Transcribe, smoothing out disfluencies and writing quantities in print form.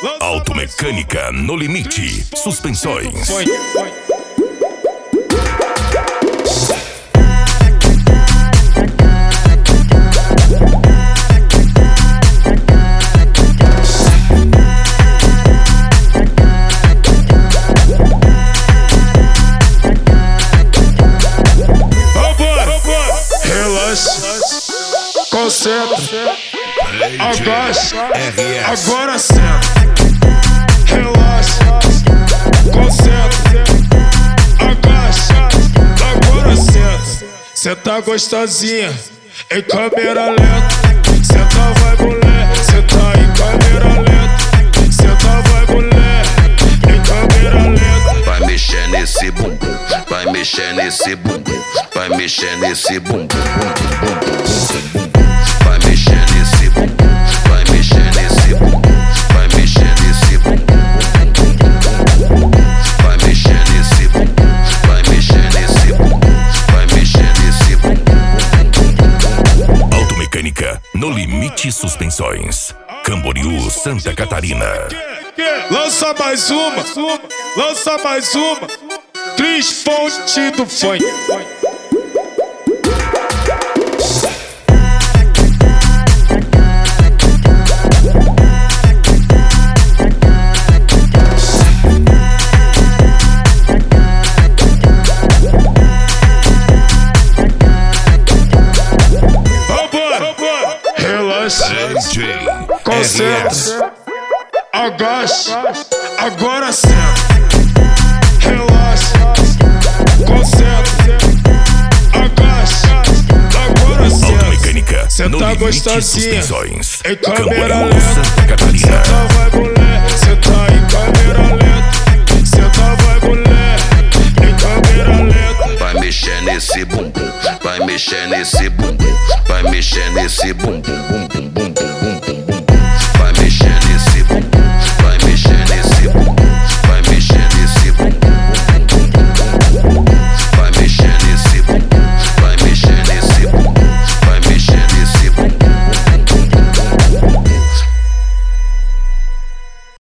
Automecânica no limite. Suspensões. Concentra, agacha, agora senta. Relaxa, concentra, agacha, agora senta. Cê tá gostosinha, em câmera lenta. Cê tá vai mulher, cê tá em câmera lenta. Cê tá vai mulher, em câmera lenta. Vai mexer nesse bumbum, vai mexer nesse bumbum, vai mexer nesse bumbum, vai mexer nesse bumbum, vai mexer nesse bumbum, vai mexer nesse bumbum, vai mexer nesse bumbum, vai mexer nesse bumbum, vai mexer nesse bumbum. Automecânica no limite. Suspensões. Camboriú, Santa Catarina. Lança mais uma, lança mais uma. Cris Fonte do funk. Concentra, agacha, agora senta. Relaxa, concentra, agacha, agora senta. Automecânica cê no tá limite. gostosinha, Suspensões. em câmera Camboriú, lenta. Santa Catarina. Cê tá vai mulher, cê tá em câmera lenta. Cê tá vai mulher, em câmera lenta. Vai mexer nesse bumbum, vai mexer nesse bumbum, vai mexer nesse bumbum, bumbum, bumbum.